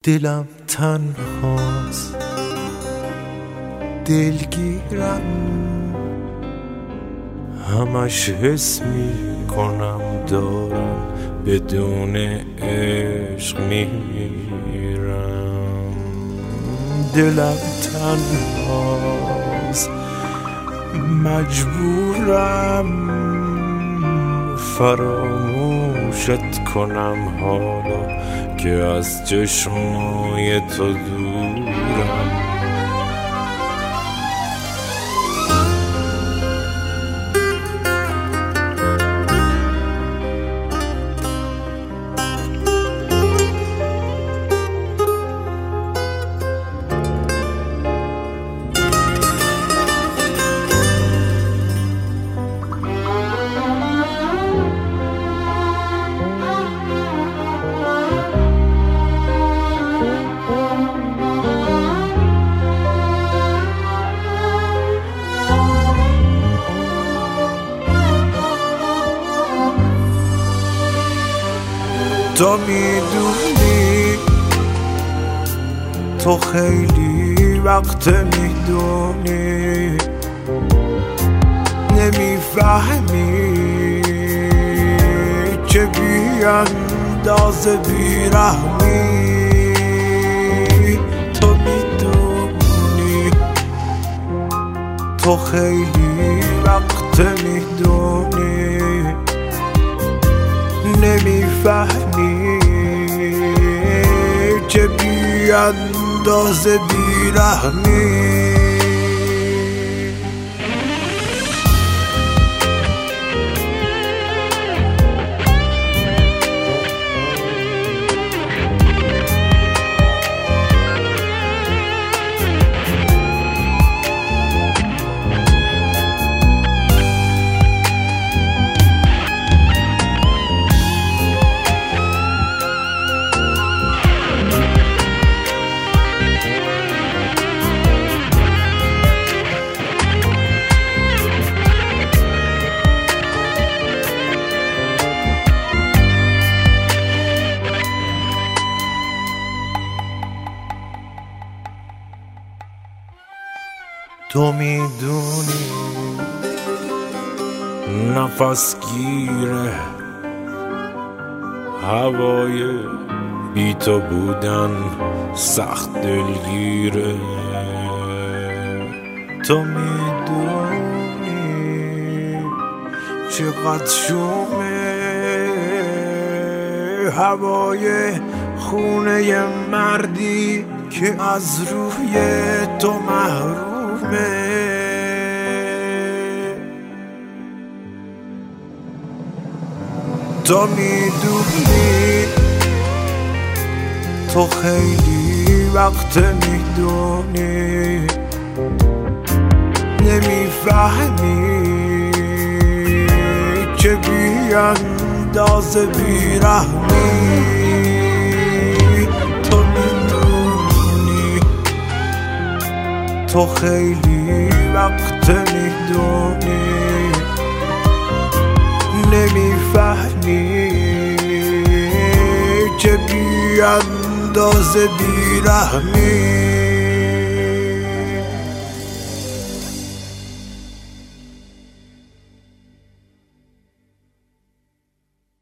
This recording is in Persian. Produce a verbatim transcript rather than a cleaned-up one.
دلم تنهاست، دلگیرم، همش حس می کنم دارم بدون عشق میمیرم. دلم تنهاست، مجبورم فراموشت کنم حالا که از چشمای تو دورم. تو میدونی، تو خیلی وقت میدونی، نمیفهمی چه بیاندازه بیرحمی. تو میدونی، تو خیلی وقت میدونی، نمیفهمی چه بیاندازه بیرحمی. تو میدونی نفس گیره هوای بی تو بودن سخت دلگیره. تو میدونی چقدر شومه هوای خونه مردی که از روی تو محروم. تو میدونی، تو خیلی وقت میدونی، نمیفهمی چه بیاندازه بیرحمی. تو میدونی، تو خیلی وقت میدونی، نمیفهمی چه بیاندازه بیرحمی.